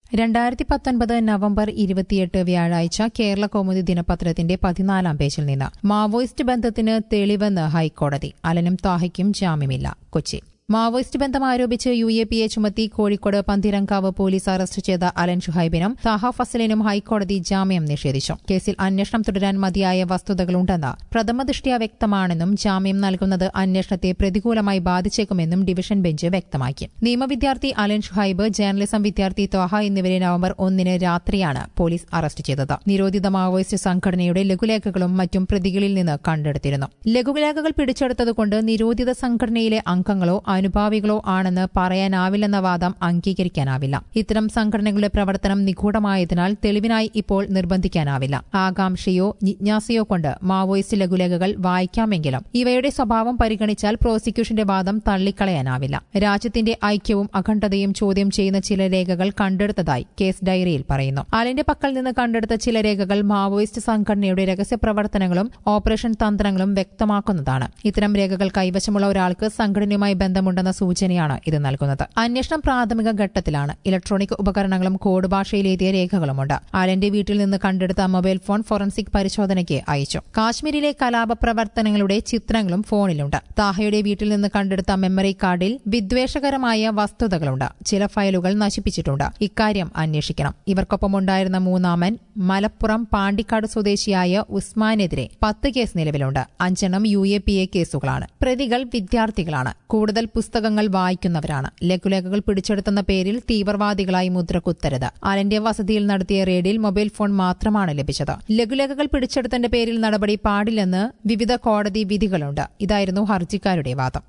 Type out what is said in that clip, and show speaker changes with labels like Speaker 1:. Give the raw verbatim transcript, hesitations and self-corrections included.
Speaker 1: രണ്ടായിരത്തി പത്തൊൻപത് നവംബർ ഇരുപത്തിയെട്ട് വ്യാഴാഴ്ച കേരള കൗമുദി ദിനപത്രത്തിന്റെ പതിനാലാം പേജിൽ നിന്ന് മാവോയിസ്റ്റ് ബന്ധത്തിന് തെളിവെന്ന് ഹൈക്കോടതി. അലനും താഹയ്ക്കും ജാമ്യമില്ല. കൊച്ചി. മാവോയിസ്റ്റ് ബന്ധം ആരോപിച്ച് യു എ പി എ ചുമത്തി കോഴിക്കോട് പന്തിരങ്കാവ് പോലീസ് അറസ്റ്റ് ചെയ്ത അലൻ ഷുഹൈബിനും താഹ ഫസലിനും ഹൈക്കോടതി ജാമ്യം നിഷേധിച്ചു. കേസിൽ അന്വേഷണം തുടരാൻ മതിയായ വസ്തുതകളുണ്ടെന്ന് പ്രഥമദൃഷ്ട്യാ വ്യക്തമാണെന്നും ജാമ്യം നൽകുന്നത് അന്വേഷണത്തെ പ്രതികൂലമായി ബാധിച്ചേക്കുമെന്നും ഡിവിഷൻ ബെഞ്ച് വ്യക്തമാക്കി. നിയമവിദ്യാർത്ഥി അലൻ ഷുഹൈബ്, ജേർണലിസം വിദ്യാർത്ഥി ത്വാഹ എന്നിവരെ നവംബർ ഒന്നിന് രാത്രിയാണ് പോലീസ് അറസ്റ്റ് ചെയ്തത്. നിരോധിത മാവോയിസ്റ്റ് സംഘടനയുടെ ലഘുലേഖകളും മറ്റും പ്രതികളിൽ നിന്ന് കണ്ടെടുത്തിരുന്നു. ലഘുലേഖകൾ പിടിച്ചെടുത്തതുകൊണ്ട് നിരോധിത സംഘടനയിലെ അംഗങ്ങളോ അനുഭാവികളോ ആണെന്ന് പറയാനാവില്ലെന്ന വാദം അംഗീകരിക്കാനാവില്ല. ഇത്തരം സംഘടനകളുടെ പ്രവർത്തനം നിഗൂഢമായതിനാൽ തെളിവിനായി ഇപ്പോൾ നിർബന്ധിക്കാനാവില്ല. ആകാംക്ഷയോ ജിജ്ഞാസയോ കൊണ്ട് മാവോയിസ്റ്റ് ലഘുലേഖകൾ വായിക്കാമെങ്കിലും ഇവയുടെ സ്വഭാവം പരിഗണിച്ചാൽ പ്രോസിക്യൂഷന്റെ വാദം തള്ളിക്കളയാനാവില്ല. രാജ്യത്തിന്റെ ഐക്യവും അഖണ്ഡതയും ചോദ്യം ചെയ്യുന്ന ചില രേഖകൾ കണ്ടെടുത്തതായി കേസ് ഡയറിയിൽ പറയുന്നു. അലന്റെ പക്കൽ നിന്ന് കണ്ടെടുത്ത ചില രേഖകൾ മാവോയിസ്റ്റ് സംഘടനയുടെ രഹസ്യപ്രവർത്തനങ്ങളും ഓപ്പറേഷൻ തന്ത്രങ്ങളും വ്യക്തമാക്കുന്നതാണ്. ഇത്തരം രേഖകൾ കൈവശമുള്ള ഒരാൾക്ക് സംഘടനയുമായി ബന്ധമുണ്ടെന്ന സൂചനയാണ് ഇത് നൽകുന്നത്. അന്വേഷണം പ്രാഥമിക ഘട്ടത്തിലാണ്. ഇലക്ട്രോണിക് ഉപകരണങ്ങളും കോഡ് ഭാഷയിൽ എഴുതിയ രേഖകളുമുണ്ട്. അലന്റെ വീട്ടിൽ നിന്ന് കണ്ടെടുത്ത മൊബൈൽ ഫോൺ ഫോറൻസിക് പരിശോധനയ്ക്ക് അയച്ചു. കാശ്മീരിലെ കലാപ പ്രവർത്തനങ്ങളുടെ ചിത്രങ്ങളും ഫോണിലുണ്ട്. താഹയുടെ വീട്ടിൽ നിന്ന് കണ്ടെടുത്ത മെമ്മറി കാർഡിൽ വിദ്വേഷകരമായ വസ്തുതകളുണ്ട്. ചില ഫയലുകൾ നശിപ്പിച്ചിട്ടുണ്ട്. ഇക്കാര്യം അന്വേഷിക്കണം. ഇവർക്കൊപ്പമുണ്ടായിരുന്ന മൂന്നാമൻ മലപ്പുറം പാണ്ടിക്കാട് സ്വദേശിയായ ഉസ്മാനെതിരെ പത്ത് കേസ് നിലവിലുണ്ട്. അഞ്ചെണ്ണം യു എ പി എ കേസുകളാണ്. പ്രതികൾ വിദ്യാർത്ഥികളാണ്. കൂടുതൽ പുസ്തകങ്ങൾ വായിക്കുന്നവരാണ്. ലഘുലേഖകൾ പിടിച്ചെടുത്തെന്ന പേരിൽ തീവ്രവാദികളായി മുദ്രകുത്തരുത്. അലന്റെ വസതിയിൽ നടത്തിയ റെയ്ഡിൽ മൊബൈൽ ഫോൺ മാത്രമാണ് ലഭിച്ചത്. ലഘുലേഖകൾ പിടിച്ചെടുത്തതിന്റെ പേരിൽ നടപടി പാടില്ലെന്ന് വിവിധ കോടതി വിധികളുണ്ട്. ഇതായിരുന്നു ഹർജിക്കാരുടെ വാദം.